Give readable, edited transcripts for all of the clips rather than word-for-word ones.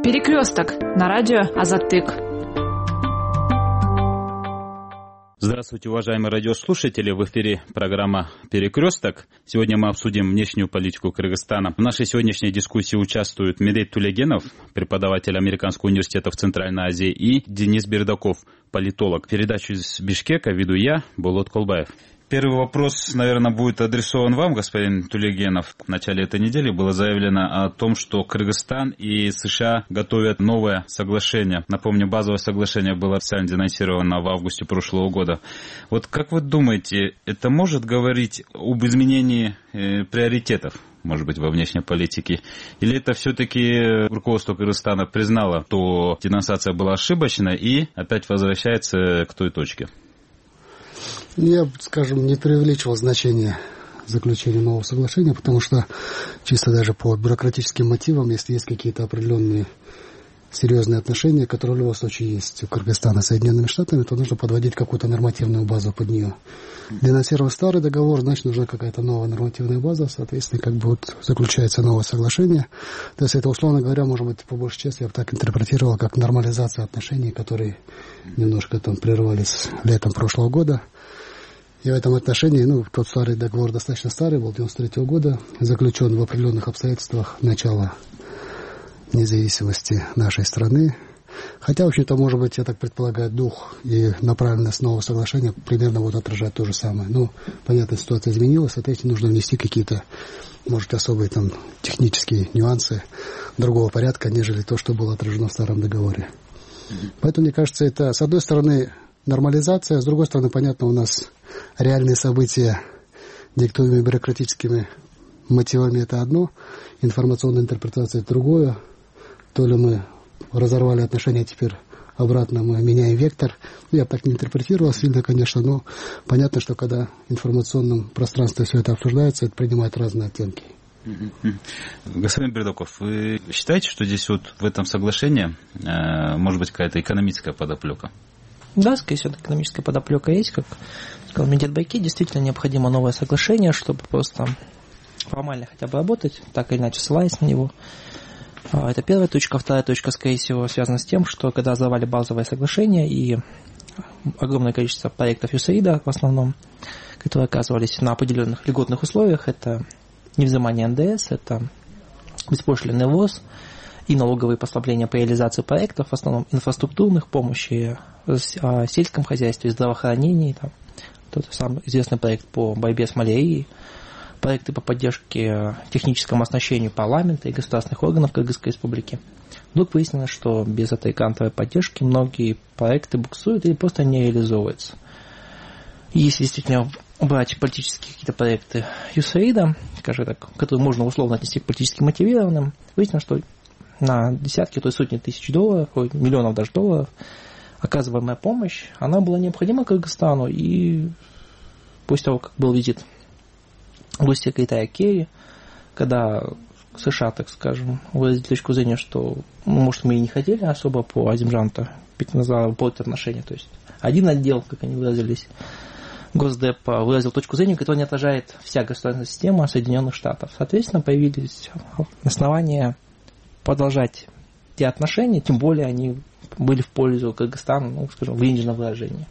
Перекресток на радио Азаттык. Здравствуйте, уважаемые радиослушатели. В эфире программа «Перекресток». Сегодня мы обсудим внешнюю политику Кыргызстана. В нашей сегодняшней дискуссии участвуют Медет Тулегенов, преподаватель Американского университета в Центральной Азии, и Денис Бердаков, политолог. Передачу из Бишкека веду я, Болот Колбаев. Первый вопрос, наверное, будет адресован вам, господин Тулегенов. В начале этой недели было заявлено о том, что Кыргызстан и США готовят новое соглашение. Напомню, базовое соглашение было официально денонсировано в августе прошлого года. Вот как вы думаете, это может говорить об изменении приоритетов, может быть, во внешней политике? Или это все-таки руководство Кыргызстана признало, что денонсация была ошибочной и опять возвращается к той точке? Я, скажем, не преувеличивал значение заключения нового соглашения, потому что чисто даже по бюрократическим мотивам, если есть какие-то определенные серьезные отношения, которые в любом случае есть у Кыргызстана с Соединенными Штатами, то нужно подводить какую-то нормативную базу под нее. Денонсировав старый договор, значит, нужна какая-то новая нормативная база, соответственно, как бы вот заключается новое соглашение. То есть это, условно говоря, может быть, по большей части я бы так интерпретировал, как нормализация отношений, которые немножко там прервались летом прошлого года. И в этом отношении, тот старый договор достаточно старый, был 93 года, заключен в определенных обстоятельствах начала независимости нашей страны. Хотя, в общем-то, может быть, я так предполагаю, дух и направленность нового соглашения примерно вот отражает то же самое. Но, понятно, ситуация изменилась, соответственно, нужно внести какие-то, может, особые там технические нюансы другого порядка, нежели то, что было отражено в старом договоре. Поэтому, мне кажется, это, с одной стороны, нормализация, с другой стороны, понятно, у нас реальные события, диктуемые бюрократическими мотивами, это одно, информационная интерпретация это другое. То ли мы разорвали отношения, а теперь обратно мы меняем вектор. Я так не интерпретировал сильно, конечно, но понятно, что когда в информационном пространстве все это обсуждается, это принимает разные оттенки. Господин Бердаков, вы считаете, что здесь вот в этом соглашении может быть какая-то экономическая подоплека? Да, скорее всего, экономическая подоплека есть, как сказал Медет Байки, действительно необходимо новое соглашение, чтобы просто формально хотя бы работать, так или иначе ссылаясь на него. Это первая точка. Вторая точка, скорее всего, связана с тем, что когда создавали базовое соглашение и огромное количество проектов USAID в основном, которые оказывались на определенных льготных условиях, это невзимание НДС, это беспошлинный ввоз и налоговые послабления по реализации проектов, в основном инфраструктурных, помощи в сельском хозяйстве, здравоохранении, тот самый известный проект по борьбе с малярией, проекты по поддержке техническому оснащению парламента и государственных органов Кыргызской республики. Вдруг выяснилось, что без этой грантовой поддержки многие проекты буксуют или просто не реализовываются. И если действительно брать политические какие-то проекты USAID, скажем так, которые можно условно отнести к политически мотивированным, выяснилось, что на десятки, то есть сотни тысяч долларов, миллионов даже долларов, оказываемая помощь, она была необходима Кыргызстану. И после того, как был визит госсекретаря Керри, когда США, так скажем, выразили точку зрения, что, может, мы и не хотели особо по Азимжанту портить отношения, то есть один отдел, как они выразились, Госдеп выразил точку зрения, которая не отражает вся государственная система Соединенных Штатов. Соответственно, появились основания продолжать те отношения, тем более они были в пользу Кыргызстана, скажем, в денежном выражении.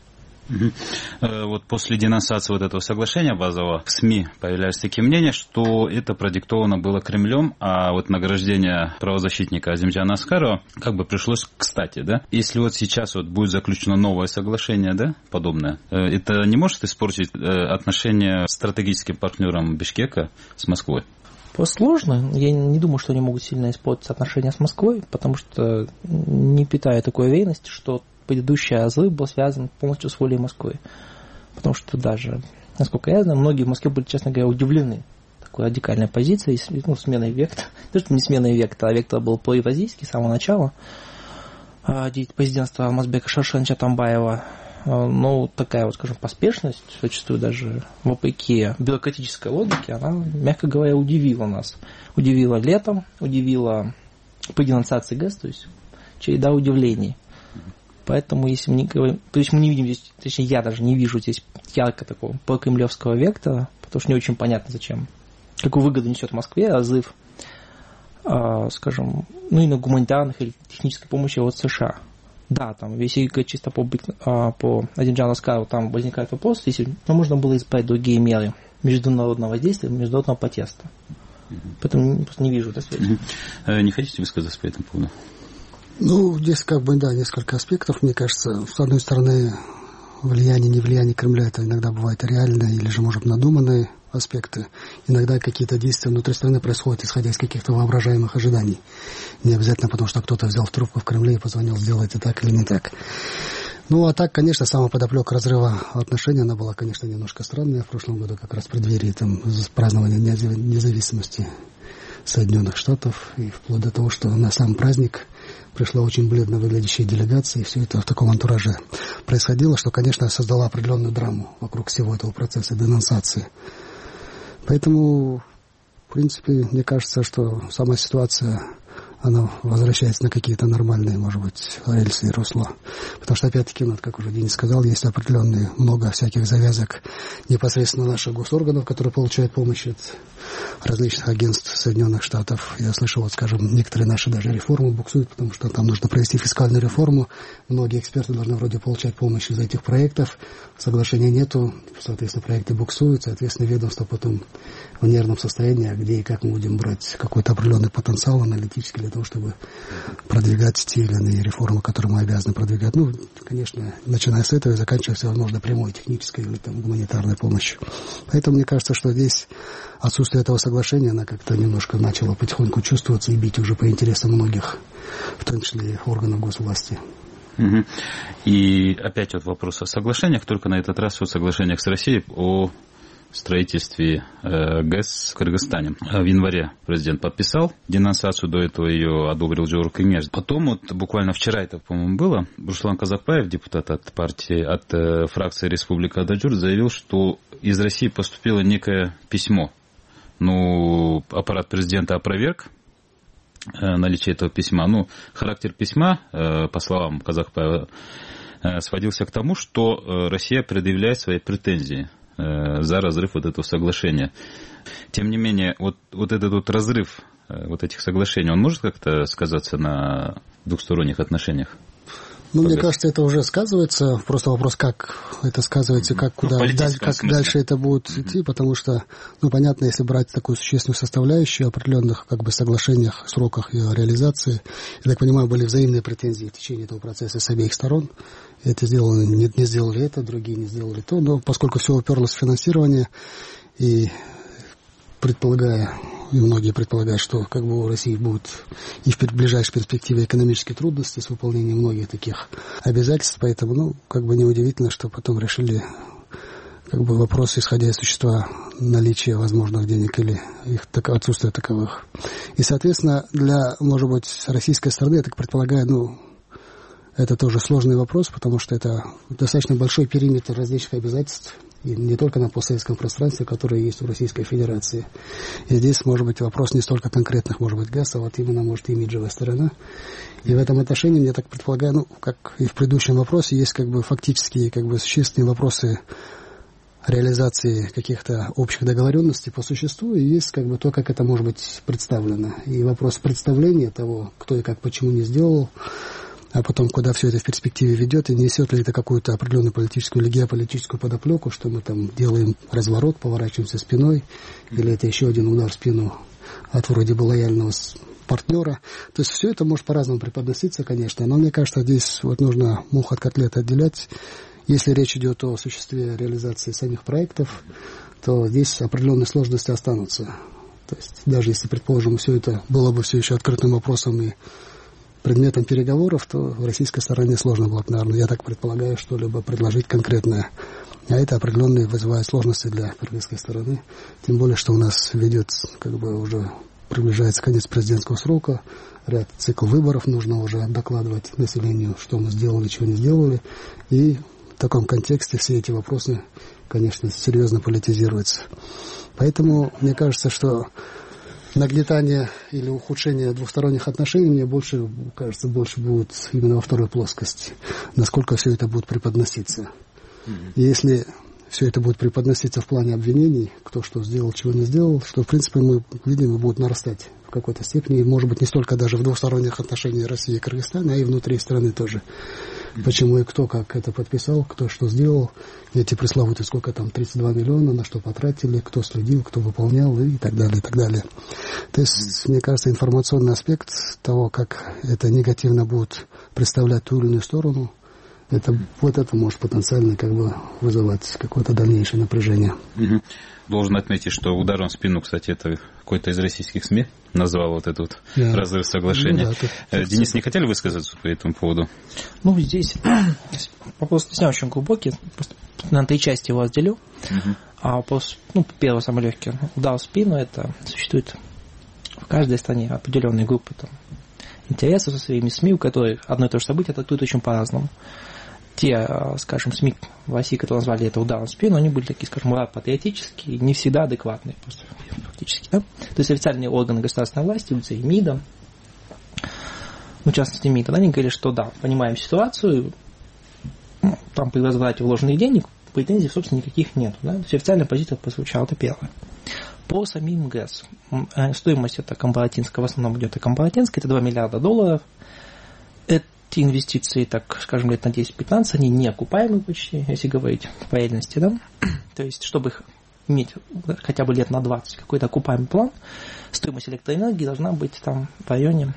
Вот после денонсации вот этого соглашения базового в СМИ появлялись такие мнения, что это продиктовано было Кремлем, а вот награждение правозащитника Азимджана Аскарова как бы пришлось кстати, да? Если вот сейчас вот будет заключено новое соглашение, да, подобное, это не может испортить отношения с стратегическим партнером Бишкека с Москвой? Сложно. Я не думаю, что они могут сильно испортить отношения с Москвой, потому что не питаю такой уверенности, что предыдущий разрыв был связан полностью с волей Москвы. Потому что даже, насколько я знаю, многие в Москве были, честно говоря, удивлены такой радикальной позицией, сменой вектора. То, что не сменой вектора, а вектор был проевразийский с самого начала президентства Алмазбека Шаршеновича Атамбаева. Но такая вот, скажем, поспешность, зачастую даже вопреки бюрократической логике, она, мягко говоря, удивила нас. Удивила летом, удивила при денонсации ГЭС, то есть череда удивлений. Поэтому, если мы не говорим, то есть мы не видим здесь, точнее, я даже не вижу здесь ярко такого прокремлевского вектора, потому что не очень понятно, зачем, какую выгоду несет Москве разрыв скажем, ну, и на гуманитарных или технической помощи от США. Да, там, если говорить чисто по Адинджану Аскару, там возникает вопрос, если можно было избрать другие меры международного воздействия, международного протеста. Поэтому просто не вижу этой связи. Не хотите высказаться по этому поводу? Ну, здесь как бы, да, несколько аспектов. Мне кажется, с одной стороны, влияние, невлияние Кремля, это иногда бывает реальные или же, может, надуманные аспекты. Иногда какие-то действия внутри страны происходят, исходя из каких-то воображаемых ожиданий. Не обязательно потому, что кто-то взял в трубку в Кремле и позвонил, сделайте так или не так. Ну, а так, конечно, сама подоплека разрыва отношений, она была, конечно, немножко странная в прошлом году, как раз в преддверии там празднования независимости Соединенных Штатов, и вплоть до того, что на сам праздник пришла очень бледно выглядящая делегация, и все это в таком антураже происходило, что, конечно, создало определенную драму вокруг всего этого процесса денонсации. Поэтому, в принципе, мне кажется, что сама ситуация, она возвращается на какие-то нормальные, может быть, рельсы и русла. Потому что, опять-таки, вот, как уже Денис сказал, есть определенные, много всяких завязок непосредственно наших госорганов, которые получают помощь от различных агентств Соединенных Штатов. Я слышал, вот, скажем, некоторые наши даже реформы буксуют, потому что там нужно провести фискальную реформу. Многие эксперты должны вроде получать помощь из этих проектов. Соглашения нету, соответственно, проекты буксуют, соответственно, ведомство потом в нервном состоянии, а где и как мы будем брать какой-то определенный потенциал аналитический для того, чтобы продвигать те или иные реформы, которые мы обязаны продвигать. Ну, конечно, начиная с этого и заканчивая всевозможно прямой технической или там гуманитарной помощью. Поэтому мне кажется, что здесь отсутствие этого соглашения, она как-то немножко начала потихоньку чувствоваться и бить уже по интересам многих, в том числе и органов госвласти. Угу. И опять вот вопрос о соглашениях, только на этот раз о соглашениях с Россией о строительстве ГЭС в Кыргызстане. В январе президент подписал денонсацию, до этого ее одобрил Жорик Кемеш. Потом, вот буквально вчера это, по-моему, было, Руслан Казакбаев, депутат от фракции Республика Ададжур, заявил, что из России поступило некое письмо. Ну, аппарат президента опроверг наличие этого письма. Ну, характер письма, по словам Казакбаева, сводился к тому, что Россия предъявляет свои претензии за разрыв вот этого соглашения. Тем не менее, вот этот вот разрыв вот этих соглашений, он может как-то сказаться на двухсторонних отношениях? Ну, мне кажется, это уже сказывается. Просто вопрос, как это сказывается, как куда, как дальше это будет идти, потому что, ну, понятно, если брать такую существенную составляющую определенных как бы соглашениях, сроках ее реализации, я так понимаю, были взаимные претензии в течение этого процесса с обеих сторон. Это сделано, не сделали это, другие не сделали то, но поскольку все уперлось в финансирование, и предполагая, и многие предполагают, что как бы у России будут и в ближайшей перспективе экономические трудности с выполнением многих таких обязательств, поэтому, ну, как бы неудивительно, что потом решили как бы вопрос, исходя из существа наличия возможных денег или их отсутствия таковых. И, соответственно, для, может быть, российской стороны, я так предполагаю, ну, это тоже сложный вопрос, потому что это достаточно большой периметр различных обязательств, и не только на постсоветском пространстве, которое есть в Российской Федерации. И здесь, может быть, вопрос не столько конкретных, может быть, ГЭС, а вот именно, может, имиджевая сторона. И в этом отношении, я так предполагаю, ну, как и в предыдущем вопросе, есть как бы фактические, как бы существенные вопросы реализации каких-то общих договоренностей по существу, и есть как бы то, как это может быть представлено. И вопрос представления того, кто и как, почему не сделал, а потом, куда все это в перспективе ведет, и несет ли это какую-то определенную политическую или геополитическую подоплеку, что мы там делаем разворот, поворачиваемся спиной, или это еще один удар в спину от вроде бы лояльного партнера. То есть все это может по-разному преподноситься, конечно, но мне кажется, здесь вот нужно мух от котлет отделять. Если речь идет о осуществлении реализации самих проектов, то здесь определенные сложности останутся. То есть даже если, предположим, все это было бы все еще открытым вопросом и предметом переговоров, то в российской стороне сложно было бы, наверное, я так предполагаю, что-либо предложить конкретное. А это определенные вызывает сложности для кыргызской стороны. Тем более, что у нас ведет, как бы уже приближается конец президентского срока, ряд цикл выборов, нужно уже докладывать населению, что мы сделали, чего не сделали. И в таком контексте все эти вопросы, конечно, серьезно политизируются. Поэтому мне кажется, что нагнетание или ухудшение двухсторонних отношений, мне больше будет именно во второй плоскости, насколько все это будет преподноситься. И если все это будет преподноситься в плане обвинений, кто что сделал, чего не сделал, что, в принципе, мы видим, будут нарастать в какой-то степени, и, может быть, не столько даже в двусторонних отношениях России и Кыргызстана, а и внутри страны тоже. Почему и кто как это подписал, кто что сделал, эти пресловутые, сколько там, 32 миллиона, на что потратили, кто следил, кто выполнял и так далее, и так далее. То есть, мне кажется, информационный аспект того, как это негативно будет представлять ту или иную сторону, вот это может потенциально вызывать какое-то дальнейшее напряжение. Должен отметить, что ударом в спину, кстати, это какой-то из российских СМИ назвал вот этот разрыв соглашения. Денис, не хотели высказаться по этому поводу? Здесь вопрос не очень глубокий. Просто на 3 части его разделю. А вопрос, первый, самый легкий, удар в спину, это существует в каждой стране определенные группы интересов со своими СМИ, у которых одно и то же событие трактуют очень по-разному. Те, скажем, СМИ в России, которые назвали это ударом в спину, они были такие, скажем, патриотические, не всегда адекватные, просто фактически, да? То есть официальные органы государственной власти, улицы и МИДа, в частности МИД, они говорили, что да, понимаем ситуацию, там при возврате вложенных денег претензий, собственно, никаких нет. Да? То есть официальная позиция прозвучала, это первое. По самим ГЭС. Стоимость это компаратинская, в основном идет компаратинская, это $2 миллиарда. Эти инвестиции, так скажем, лет на 10-15, они не окупаемы почти, если говорить по реальности, да? То есть, чтобы их иметь хотя бы лет на 20 какой-то окупаемый план, стоимость электроэнергии должна быть там в районе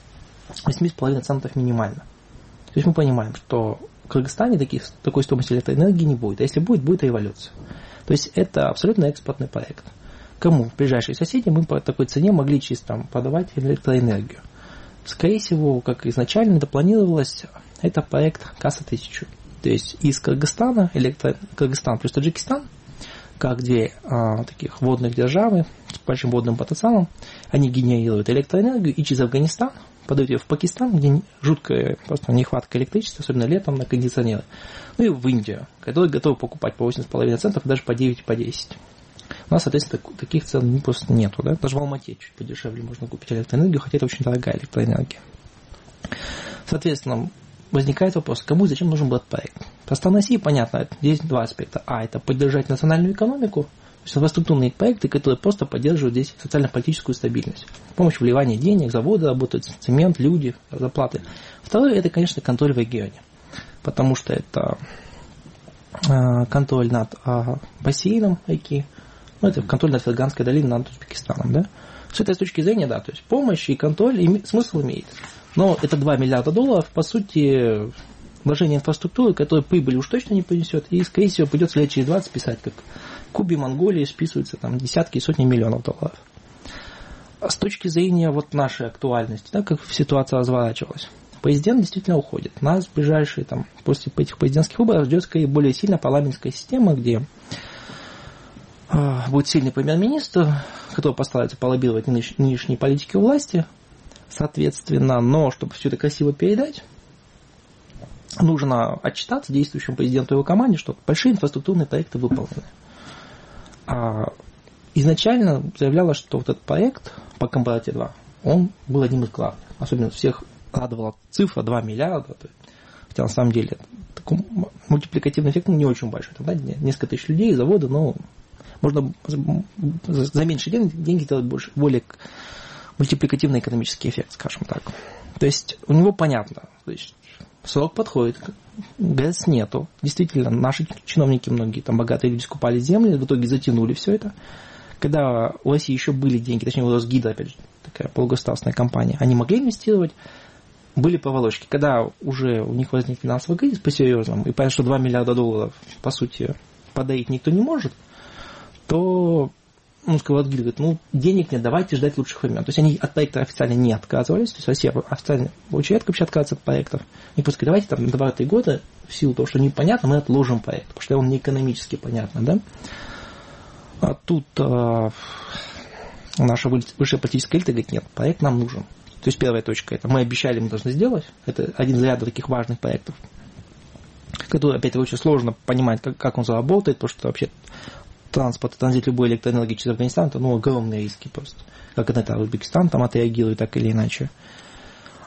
8,5 центов минимально. То есть мы понимаем, что в Кыргызстане такой стоимости электроэнергии не будет, а если будет революция. То есть это абсолютно экспортный проект. Кому? Ближайшие соседи мы по такой цене могли чисто подавать электроэнергию. Скорее всего, как изначально это планировалось, это проект КАСА-1000. То есть из Кыргызстана, Кыргызстан плюс Таджикистан, как две таких водных державы с большим водным потенциалом, они генерируют электроэнергию и через Афганистан подают ее в Пакистан, где жуткая просто нехватка электричества, особенно летом на кондиционеры. И в Индию, которые готовы покупать по 8,5 центов, даже по 9, по 10. У нас, соответственно, таких цен просто нету. Да? Даже в Алмате чуть подешевле можно купить электроэнергию, хотя это очень дорогая электроэнергия. Соответственно, возникает вопрос, кому и зачем нужен был этот проект. По стране России, понятно, здесь 2 аспекта. Это поддержать национальную экономику, то есть инфраструктурные проекты, которые просто поддерживают здесь социально-политическую стабильность. Помощь вливания денег, заводы работают, цемент, люди, зарплаты. Второе, это, конечно, контроль в регионе. Потому что это контроль над бассейном реки, это контроль над Ферганской долиной, над Узбекистаном. Да? С этой точки зрения, да, то есть помощь и контроль смысл имеет. Но это $2 миллиарда, по сути, вложение инфраструктуры, которая прибыли уж точно не принесет, и, скорее всего, придется лет через 20 писать, как Кубе, Монголии списываются там десятки и сотни миллионов долларов. А с точки зрения нашей актуальности, да, как ситуация разворачивалась, президент действительно уходит. Нас в ближайшие, после этих президентских выборов ждет скорее более сильная парламентская система, где будет сильный премьер-министр, который постарается полоббировать нынешние политики у власти, соответственно, но чтобы все это красиво передать, нужно отчитаться действующему президенту и его команде, что большие инфраструктурные проекты выполнены. Изначально заявлялось, что этот проект по Компарате-2, он был одним из главных. Особенно всех радовала цифра 2 миллиарда. Хотя на самом деле такой мультипликативный эффект не очень большой. Там, несколько тысяч людей, заводы, но можно за меньшие деньги сделать более мультипликативный экономический эффект, скажем так. То есть у него понятно, то есть срок подходит, ГЭС нету. Действительно, наши чиновники, многие богатые люди скупали земли, в итоге затянули все это. Когда у России еще были деньги, точнее у Росгидро, опять же, такая полугосударственная компания, они могли инвестировать, были поволочки. Когда уже у них возник финансовый кризис по-серьезному, и понятно, что $2 миллиарда, по сути, подарить никто не может, то Росгидро говорит, денег нет, давайте ждать лучших времен. То есть они от проекта официально не отказывались, то есть Россия официально очень редко вообще отказывается от проектов. И просто давайте на 2-3 года, в силу того, что непонятно, мы отложим проект, потому что он не экономически понятно, да? А тут наша высшая политическая элита говорит, нет, проект нам нужен. То есть первая точка, это мы обещали, мы должны сделать. Это один из ряда таких важных проектов, который, опять-таки, очень сложно понимать, как он заработает, потому что вообще транзит любой электроэнергии через Афганистан, это огромные риски просто. Как это Узбекистан отреагирует так или иначе.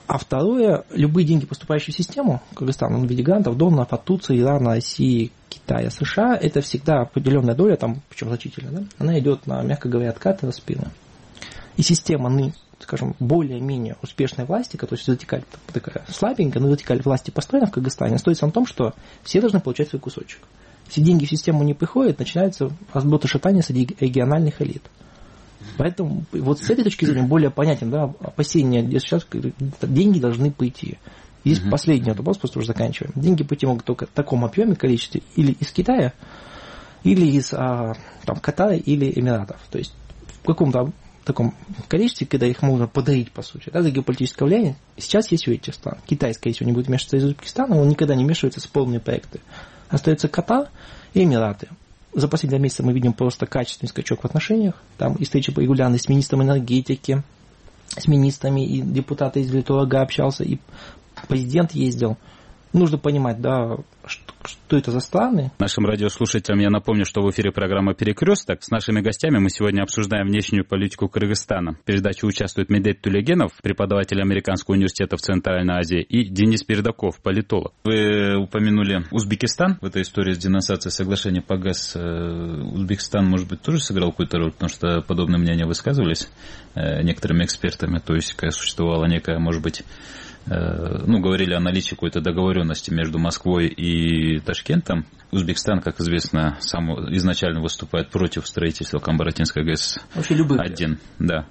А второе, любые деньги, поступающие в систему Кыргызстана, в виде грантов, доноров от Турции, Ирана, России, Китая, США, это всегда определенная доля, там, причем значительная, да? Она идет на, мягко говоря, откаты, распилы. И система, скажем, более-менее успешной власти, которая вертикаль такая слабенькая, но вертикаль власти построена в Кыргызстане, строится на том, что все должны получать свой кусочек. Если деньги в систему не приходят, начинается разброд и шатание среди региональных элит. Поэтому вот с этой точки зрения более понятен, да, опасения, где сейчас деньги должны прийти. Есть последний вопрос, просто уже заканчиваем. Деньги прийти могут только в таком объеме, количестве, или из Китая, или из там, Катара или Эмиратов. То есть в каком-то таком количестве, когда их можно подарить, по сути, да, за геополитическое влияние. Сейчас есть у этих стран. Китай, скорее всего, не будет вмешиваться из Узбекистана, он никогда не вмешивается в спорные проекты. Остается Катар и Эмираты. За последние месяцы мы видим просто качественный скачок в отношениях. Там и встречи регулярные с министром энергетики, с министрами, и депутаты из Литурга общался, и президент ездил. Нужно понимать, да, что это за страны. Нашим радиослушателям я напомню, что в эфире программа «Перекресток». С нашими гостями мы сегодня обсуждаем внешнюю политику Кыргызстана. В передаче участвует Медет Тулегенов, преподаватель Американского университета в Центральной Азии, и Денис Передаков, политолог. Вы упомянули Узбекистан в этой истории с денонсацией соглашения по ГАЗ. Узбекистан, может быть, тоже сыграл какую-то роль, потому что подобные мнения высказывались некоторыми экспертами. То есть существовала некая, может быть, говорили о наличии какой-то договоренности между Москвой и Ташкентом. Узбекистан, как известно, сам изначально выступает против строительства Камбаратинской ГЭС-1. Да.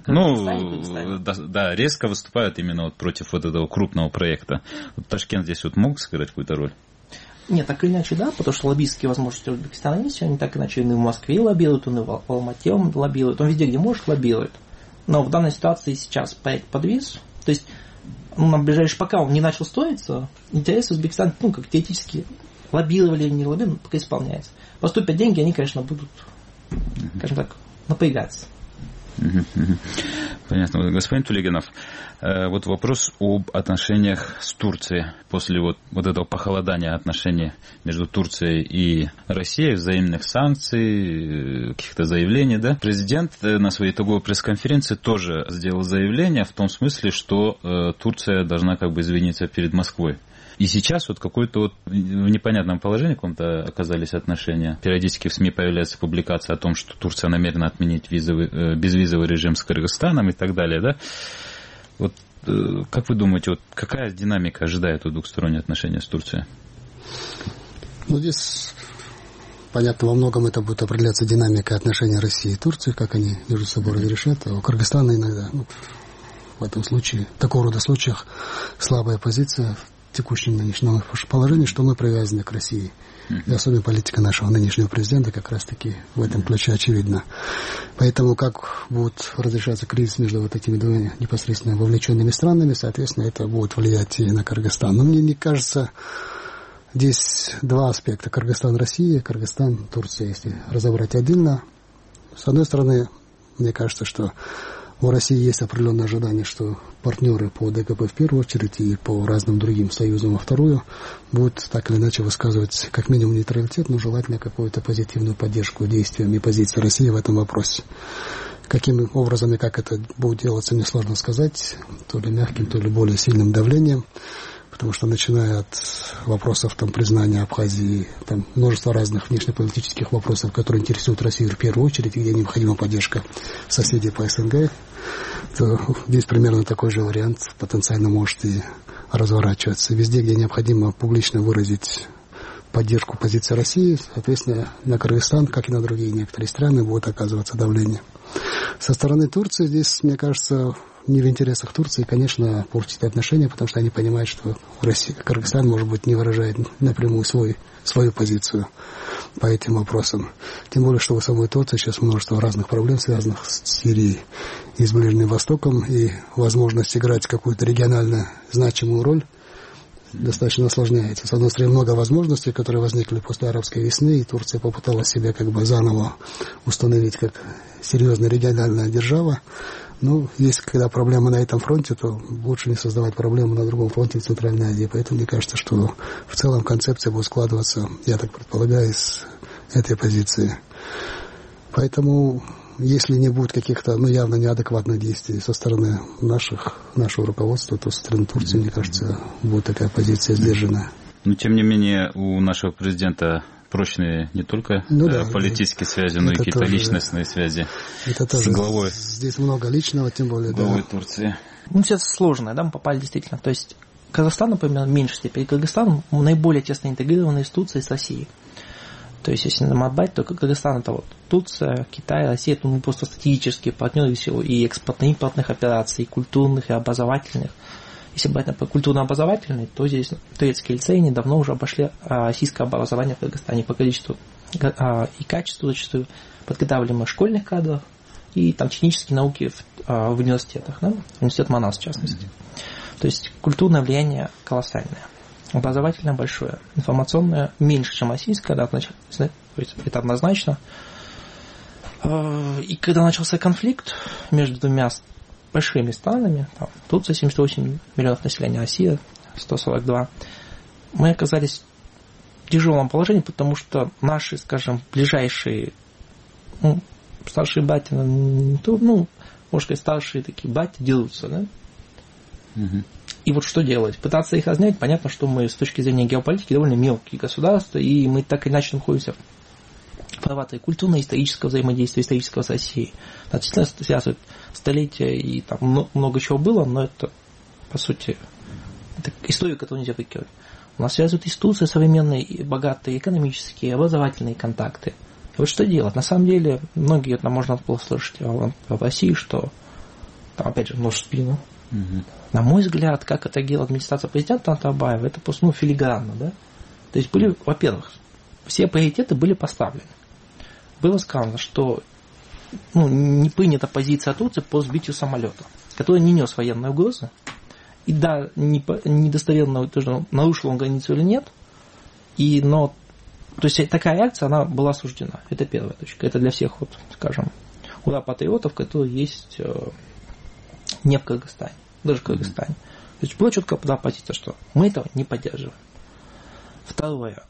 Да, резко выступают именно вот против вот этого крупного проекта. Вот Ташкент здесь вот мог сыграть какую-то роль? Нет, так или иначе, да, потому что лоббистские возможности Узбекистана есть, они так иначе он и в Москве лоббирует, он и в Алмате он лоббирует, он везде, где может, лоббирует. Но в данной ситуации сейчас проект подвис, то есть на ближайший, пока он не начал строиться, интересы Узбекистана, как теоретически лоббировали или не лоббировали, пока исполняется. Поступят деньги, они, конечно, будут, скажем так, напрягаться. Понятно. Господин Тулегенов, вот вопрос об отношениях с Турцией. После вот этого похолодания отношений между Турцией и Россией, взаимных санкций, каких-то заявлений, да, президент на своей итоговой пресс-конференции тоже сделал заявление в том смысле, что Турция должна как бы извиниться перед Москвой. И сейчас вот какое-то вот в непонятном положении в каком-то оказались отношения. Периодически в СМИ появляется публикация о том, что Турция намерена отменить безвизовый режим с Кыргызстаном и так далее, да? Вот как вы думаете, вот какая динамика ожидает у двухсторонних отношений с Турцией? Здесь, понятно, во многом это будет определяться динамикой отношений России и Турции, как они между собой разрешат, а у Кыргызстана иногда, в этом случае, в такого рода случаях, слабая позиция в текущем нынешнем положении, что мы привязаны к России. И особенно политика нашего нынешнего президента как раз-таки в этом ключе очевидна. Поэтому как будет разрешаться кризис между вот этими двумя непосредственно вовлеченными странами, соответственно, это будет влиять и на Кыргызстан. Но мне не кажется, здесь два аспекта. Кыргызстан, Россия, Кыргызстан, Турция, если разобрать отдельно. С одной стороны, мне кажется, что у России есть определенное ожидание, что партнеры по ДКП в первую очередь и по разным другим союзам во вторую будут так или иначе высказывать как минимум нейтралитет, но желательно какую-то позитивную поддержку действиям и позиции России в этом вопросе. Каким образом и как это будет делаться, мне сложно сказать, то ли мягким, то ли более сильным давлением, потому что начиная от вопросов признания Абхазии, множество разных внешнеполитических вопросов, которые интересуют Россию в первую очередь, и где необходима поддержка соседей по СНГ, то здесь примерно такой же вариант потенциально может и разворачиваться. Везде, где необходимо публично выразить поддержку позиции России, соответственно, на Кыргызстан, как и на другие некоторые страны, будет оказываться давление. Со стороны Турции здесь, мне кажется, не в интересах Турции, конечно, портить отношения, потому что они понимают, что Кыргызстан, может быть, не выражает напрямую свою позицию по этим вопросам. Тем более, что у самой Турции сейчас множество разных проблем, связанных с Сирией и с Ближним Востоком, и возможность играть какую-то регионально значимую роль достаточно осложняется. С одной стороны, много возможностей, которые возникли после арабской весны, и Турция попыталась себя заново установить как серьезная региональная держава. Но если когда проблемы на этом фронте, то лучше не создавать проблемы на другом фронте в Центральной Азии. Поэтому мне кажется, что в целом концепция будет складываться, я так предполагаю, из этой позиции. Поэтому если не будет каких-то, явно неадекватных действий со стороны нашего руководства, то со стороны Турции, мне кажется, будет такая позиция сдержанная. Но, тем не менее, у нашего президента прочные не только политические связи, но и какие-то личностные связи с главой. Здесь много личного, тем более. Главой Турции. Все сложное, мы попали действительно. То есть Казахстан, например, в меньшей степени. Кыргызстан наиболее тесно интегрированный с Турцией и с Россией. То есть, если нам отбать, то Кыргызстан это Турция, Китай, Россия, это просто стратегические партнеры всего и экспортно-импортных операций, и культурных, и образовательных. Если брать, например, культурно-образовательный, то здесь турецкие лицеи недавно уже обошли российское образование в Кыргызстане по количеству и качеству зачастую подготавливаемых школьных кадров и технические науки в университетах, университет Манас в частности. То есть культурное влияние колоссальное, образовательное большое, информационное меньше, чем российское, это однозначно. И когда начался конфликт между двумя большими странами, Турция 78 миллионов населения, Россия 142, мы оказались в тяжелом положении, потому что наши, скажем, ближайшие старшие братья, можно сказать, старшие такие братья дерутся, да? Угу. И вот что делать? Пытаться их разнять, понятно, что мы с точки зрения геополитики довольно мелкие государства, и мы так или иначе находимся в фарватере культурно-исторического взаимодействия, исторического с Россией. Действительно связывают столетия, и много чего было, но это, по сути, это история, которую нельзя выкинуть. У нас связывают и с Турцией современные, и богатые экономические, образовательные контакты. И вот что делать? На самом деле, многие это можно было слышать в России, что опять же, нож в спину. Угу. На мой взгляд, как это делала администрация президента Атамбаева, это просто филигранно, да? То есть были, во-первых, все приоритеты были поставлены. Было сказано, что не принята позиция Турции по сбитию самолета, который не нес военной угрозы. И да, недостоверно тоже нарушил он границу или нет. То есть такая реакция, она была осуждена. Это первая точка. Это для всех, скажем, ура-патриотов, которые есть не в Кыргызстане, даже в Кыргызстане. То есть была четкая позиция, что мы этого не поддерживаем. Второе.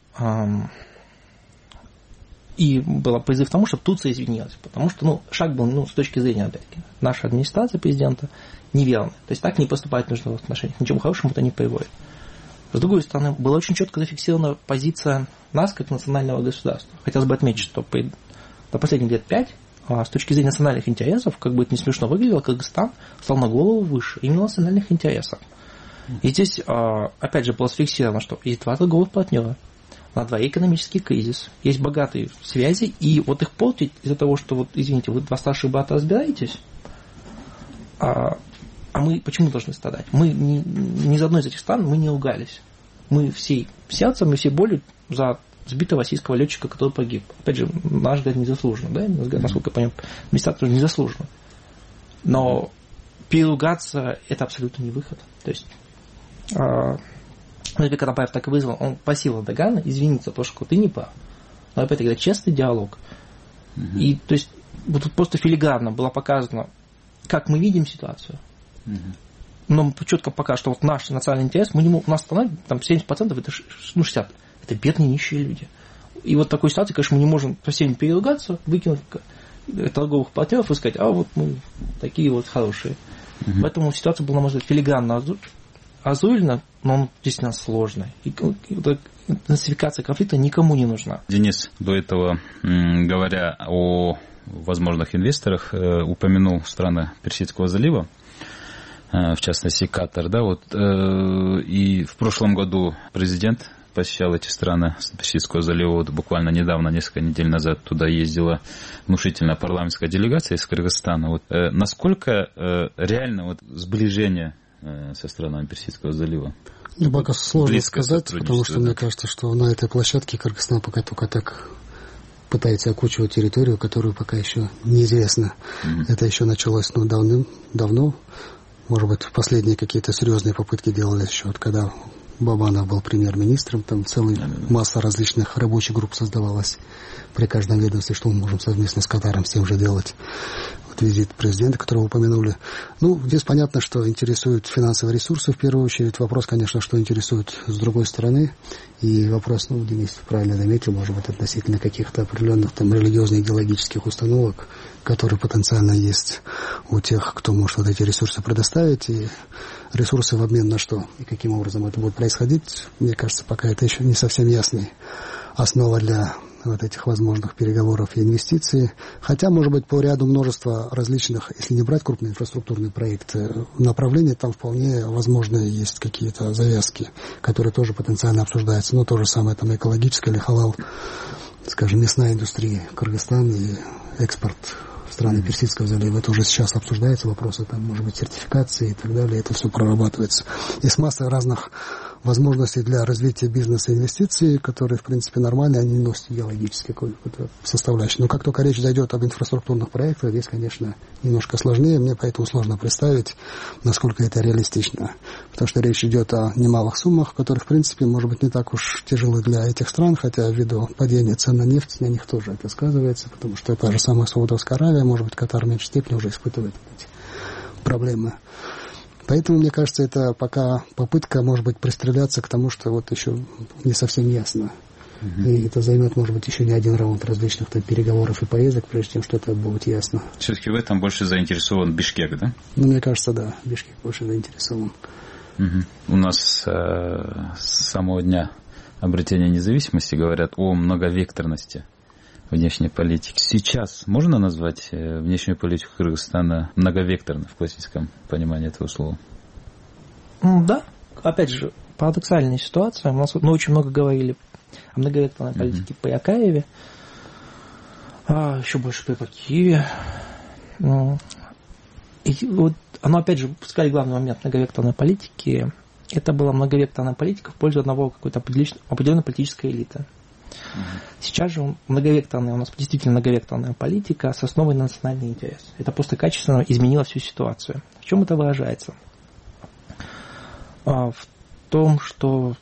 И был призыв к тому, чтобы Турция извинилась, потому что шаг был, с точки зрения, опять-таки, нашей администрации президента, неверный. То есть так не поступать в международных отношениях, ничему хорошему это не приводит. С другой стороны, была очень четко зафиксирована позиция нас, как национального государства. Хотелось бы отметить, что до последних лет 5, с точки зрения национальных интересов, как бы это не смешно выглядело, Кыргызстан стал на голову выше именно национальных интересов. И здесь, опять же, было зафиксировано, что есть два торговых партнера, на дворе экономический кризис, есть богатые связи, и их портить из-за того, что, извините, вы два старших брата разбираетесь, а мы почему должны страдать? Мы ни за одной из этих стран мы не ругались. Мы всей сердцем, мы всей болью за сбитого российского летчика, который погиб. Опять же, наш взгляд, незаслуженно, да? Насколько я понимаю, администратор незаслуженно. Но переругаться – это абсолютно не выход. То есть Нурбек Атамбаев так и вызвал, он просил Эрдогана извиниться за то, что ты не прав. Но опять-таки, это честный диалог. И то есть тут просто филигранно было показано, как мы видим ситуацию. Но четко пока что наш национальный интерес, у нас страна, 70% это 60%. Это бедные нищие люди. И такой ситуации, конечно, мы не можем со всеми переругаться, выкинуть торговых партнеров и сказать, мы такие хорошие. Поэтому ситуация была, на мой взгляд, филигранно разрулена, но он действительно сложный. И интенсификация конфликта никому не нужна. Денис, до этого, говоря о возможных инвесторах, упомянул страны Персидского залива, в частности Катар, да, и в прошлом году президент посещал эти страны Персидского залива, буквально недавно, несколько недель назад, туда ездила внушительная парламентская делегация из Кыргызстана. Насколько реально сближение со странами Персидского залива? Пока сложно сказать, потому что мне кажется, что на этой площадке Кыргызстан пока только так пытается окучивать территорию, которую пока еще неизвестно. Это еще началось давным-давно. Может быть, последние какие-то серьезные попытки делались еще, когда Бабанов был премьер-министром, там целая масса различных рабочих групп создавалась при каждом ведомстве, что мы можем совместно с Катаром с тем же делать. Вот визит президента, которого упомянули. Ну, здесь понятно, что интересуют финансовые ресурсы в первую очередь. Вопрос, конечно, что интересует с другой стороны. И вопрос, ну, Денис правильно заметил, может быть, относительно каких-то определенных там религиозно-идеологических установок, которые потенциально есть у тех, кто может вот эти ресурсы предоставить. И ресурсы в обмен на что и каким образом это будет происходить, мне кажется, пока это еще не совсем ясная основа для вот этих возможных переговоров и инвестиций. Хотя, может быть, по ряду множества различных, если не брать крупные инфраструктурные проекты, направлений там вполне возможно есть какие-то завязки, которые тоже потенциально обсуждаются. Но то же самое там экологическое или халал, скажем, мясная индустрия, Кыргызстан и экспорт в страны Персидского залива. Это уже сейчас обсуждается, вопросы там, может быть, сертификации и так далее. Это все прорабатывается. Есть масса разных возможностей для развития бизнеса и инвестиций, которые, в принципе, нормальные, они носят идеологическую какую-то составляющую. Но как только речь зайдет об инфраструктурных проектах, здесь, конечно, немножко сложнее. Мне поэтому сложно представить, насколько это реалистично. Потому что речь идет о немалых суммах, которые, в принципе, может быть, не так уж тяжелы для этих стран, хотя ввиду падения цен на нефть на них тоже это сказывается, потому что та же самая Саудовская Аравия, может быть, Катар в меньшей степени уже испытывает эти проблемы. Поэтому, мне кажется, это пока попытка, может быть, пристреляться к тому, что вот еще не совсем ясно. И это займет, может быть, еще не один раунд различных там переговоров и поездок, прежде чем что-то будет ясно. Все-таки в этом больше заинтересован Бишкек, да? Ну, мне кажется, да, Бишкек больше заинтересован. У нас с самого дня обретения независимости говорят о многовекторности внешней политики. Сейчас можно назвать внешнюю политику Кыргызстана многовекторной в классическом понимании этого слова? Да. Опять же, парадоксальная ситуация. Мы очень много говорили о многовекторной политике при Акаеве, еще больше при Бакиеве. И вот оно, опять же, пускай главный момент многовекторной политики, это была многовекторная политика в пользу одного какой-то определенной политической элиты. Сейчас же многовекторная, у нас действительно многовекторная политика с основой на национальный интерес. Это просто качественно изменило всю ситуацию. В чем это выражается? В том, что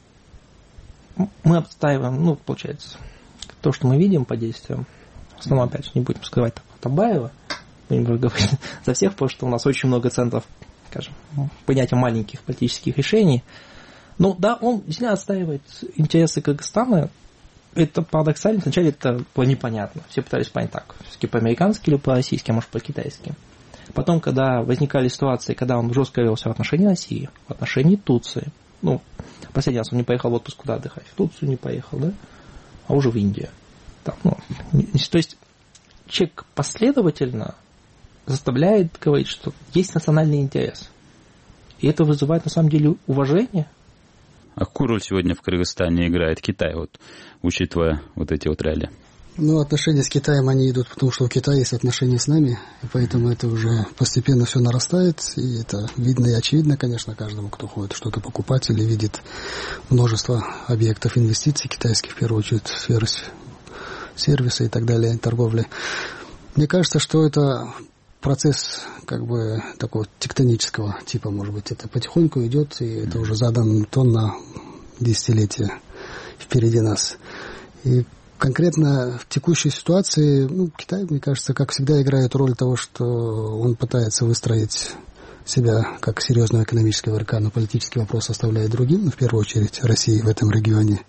мы отстаиваем, получается, то, что мы видим по действиям. В основном, опять же, не будем скрывать Атамбаева, будем говорить за всех, потому что у нас очень много центров, скажем, принятия маленьких политических решений. Но да, он действительно отстаивает интересы Кыргызстана. Это парадоксально, вначале это было непонятно. Все пытались понять так, все-таки по-американски или по-российски, а может по-китайски. Потом, когда возникали ситуации, когда он жестко велся в отношении России, в отношении Турции. Последний раз он не поехал в отпуск куда отдыхать. В Турцию не поехал, да? А уже в Индию. То есть человек последовательно заставляет говорить, что есть национальный интерес. И это вызывает на самом деле уважение. А какую роль сегодня в Кыргызстане играет Китай, учитывая эти реалии? Отношения с Китаем, они идут, потому что у Китая есть отношения с нами, и поэтому это уже постепенно все нарастает, и это видно и очевидно, конечно, каждому, кто ходит что-то покупать или видит множество объектов инвестиций китайских, в первую очередь, сферы сервиса и так далее, торговли. Мне кажется, что это процесс такого тектонического типа, может быть, это потихоньку идет, и это уже задан тон на десятилетия впереди нас. И конкретно в текущей ситуации, Китай, мне кажется, как всегда играет роль того, что он пытается выстроить себя как серьезного экономического игрока, но политический вопрос оставляет другим, в первую очередь России в этом регионе.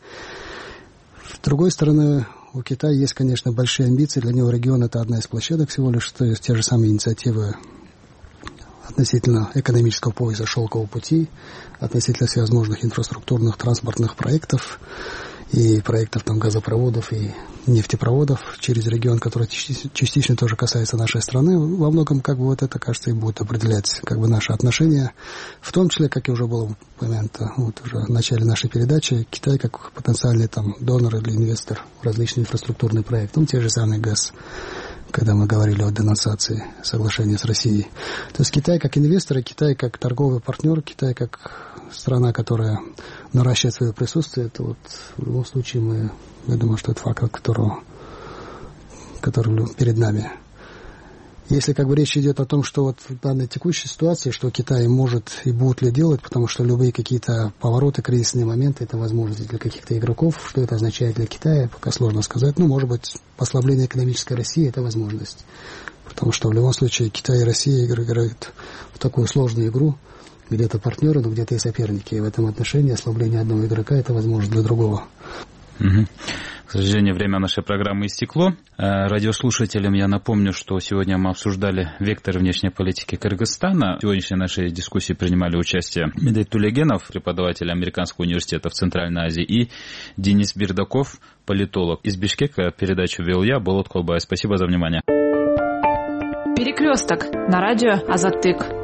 С другой стороны, у Китая есть, конечно, большие амбиции, для него регион – это одна из площадок всего лишь, то есть те же самые инициативы относительно экономического пояса шелкового пути, относительно всевозможных инфраструктурных транспортных проектов и проектов газопроводов и нефтепроводов через регион, который частично тоже касается нашей страны. Во многом это, кажется, и будет определять наши отношения. В том числе, как и уже было упомянуто уже в начале нашей передачи, Китай как потенциальный донор или инвестор в различные инфраструктурные проекты, те же самые ГЭС, когда мы говорили о денонсации соглашения с Россией. То есть Китай как инвестор, и Китай как торговый партнер, Китай как страна, которая наращивает свое присутствие, это в любом случае я думаю, что это факт, который перед нами. Если речь идет о том, что в данной текущей ситуации, что Китай может и будет ли делать, потому что любые какие-то повороты, кризисные моменты, это возможность для каких-то игроков. Что это означает для Китая, пока сложно сказать. Может быть, послабление экономической России – это возможность. Потому что в любом случае Китай и Россия играют в такую сложную игру, где-то партнеры, но где-то и соперники. И в этом отношении ослабление одного игрока – это возможность для другого. К сожалению, время нашей программы истекло. Радиослушателям я напомню, что сегодня мы обсуждали вектор внешней политики Кыргызстана. В сегодняшней нашей дискуссии принимали участие Медет Тулегенов, преподаватель Американского университета в Центральной Азии, и Денис Бердаков, политолог. Из Бишкека передачу вел я, Болот Колбай. Спасибо за внимание. Перекресток на радио Азаттык.